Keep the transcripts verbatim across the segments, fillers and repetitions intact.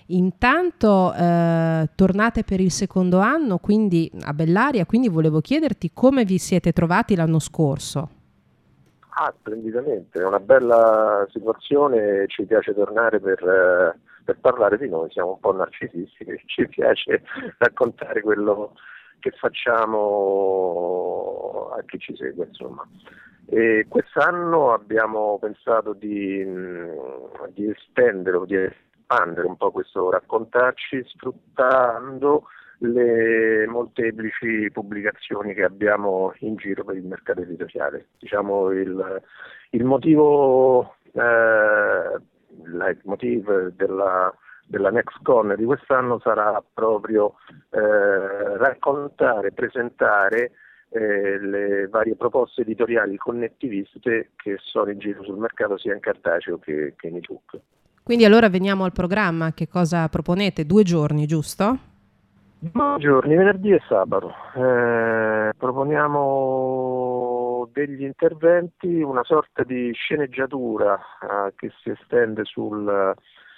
Intanto eh, tornate per il secondo anno, quindi a Bellaria, quindi volevo chiederti come vi siete trovati l'anno scorso. Ah, splendidamente, è una bella situazione, ci piace tornare per, eh, per parlare di noi, siamo un po' narcisisti, ci piace raccontare quello che facciamo a chi ci segue, insomma. E quest'anno abbiamo pensato di, mh, di estendere o di espandere un po' questo raccontarci sfruttando le molteplici pubblicazioni che abbiamo in giro per il mercato editoriale. Diciamo il, il motivo, eh, il leitmotiv della, della NextCon di quest'anno sarà proprio eh, raccontare, presentare eh, le varie proposte editoriali connettiviste che sono in giro sul mercato sia in cartaceo che, che in ebook. Quindi allora veniamo al programma, che cosa proponete? Due giorni, giusto? Due giorni, venerdì e sabato. Eh, proponiamo degli interventi, una sorta di sceneggiatura eh, che si estende sul,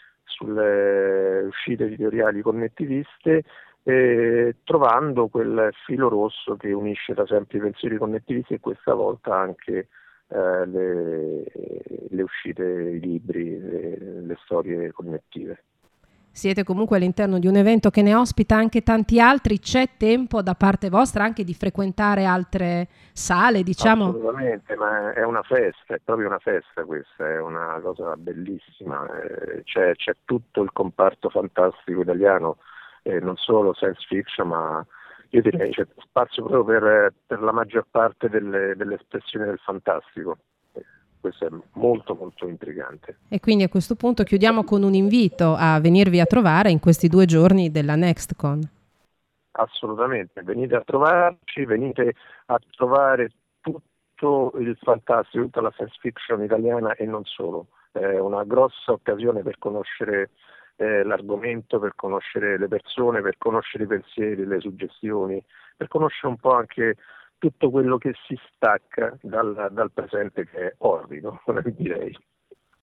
sulle uscite editoriali connettiviste, eh, trovando quel filo rosso che unisce da sempre i pensieri connettivisti e questa volta anche eh, le, le uscite, i libri, le, le storie connettive. Siete comunque all'interno di un evento che ne ospita anche tanti altri, c'è tempo da parte vostra anche di frequentare altre sale, diciamo? Assolutamente, ma è una festa, è proprio una festa questa, è una cosa bellissima, eh, c'è, c'è tutto il comparto fantastico italiano, eh, non solo science fiction, ma io direi c'è spazio proprio per, per la maggior parte delle, delle espressioni del fantastico. Questo è molto molto intrigante. E quindi a questo punto chiudiamo con un invito a venirvi a trovare in questi due giorni della NextCon. Assolutamente, venite a trovarci, venite a trovare tutto il fantastico, tutta la science fiction italiana e non solo. È una grossa occasione per conoscere eh, l'argomento, per conoscere le persone, per conoscere i pensieri, le suggestioni, per conoscere un po' anche tutto quello che si stacca dal, dal presente che è orrido, direi.